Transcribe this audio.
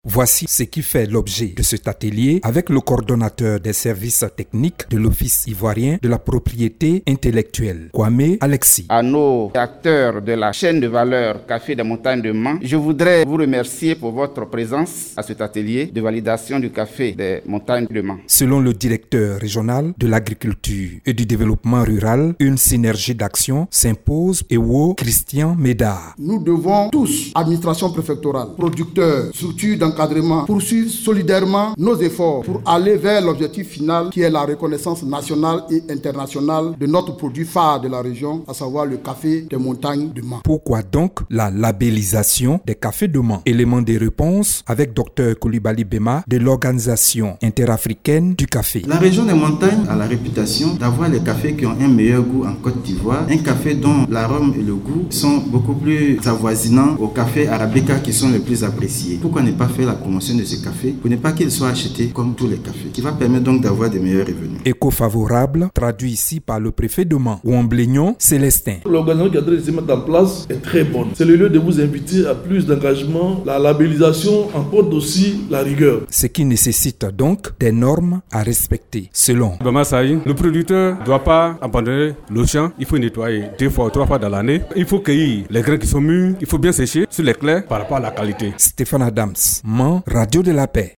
Voici ce qui fait l'objet de cet atelier avec le coordonnateur des services techniques de l'Office ivoirien de la propriété intellectuelle, Kwame Alexis. À nos acteurs de la chaîne de valeur Café des Montagnes de Mans, je voudrais vous remercier pour votre présence à cet atelier de validation du Café des Montagnes de Mans. Selon le directeur régional de l'agriculture et du développement rural, une synergie d'action s'impose et Christian Médard. Nous devons tous, administration préfectorale, producteurs, structures d'encadrement, poursuivre solidairement nos efforts pour aller vers l'objectif final qui est la reconnaissance nationale et internationale de notre produit phare de la région, à savoir le café des montagnes de Mans. Pourquoi donc la labellisation des cafés de Mans? Élément des réponses avec Dr Coulibaly Bema de l'Organisation interafricaine du café. La région des montagnes a la réputation d'avoir les cafés qui ont un meilleur goût en Côte d'Ivoire, un café dont l'arôme et le goût sont beaucoup plus avoisinants aux cafés arabica qui sont les plus appréciés. Pourquoi ne pas faire la promotion de ce café pour ne pas qu'il soit acheté comme tous les cafés, qui va permettre donc d'avoir des meilleurs revenus. Éco-favorable, traduit ici par le préfet de Mans, Ouamblignon Célestin. L'organisation qui est en train de se mettre en place est très bonne. C'est le lieu de vous inviter à plus d'engagement. La labellisation emporte aussi la rigueur. Ce qui nécessite donc des normes à respecter. Selon le producteur ne doit pas abandonner le champ. Il faut nettoyer 2 fois ou 3 fois dans l'année. Il faut cueillir les grains qui sont mûrs. Il faut bien sécher sur les clairs par rapport à la qualité. Stéphane Adams, Mans, Radio de la Paix.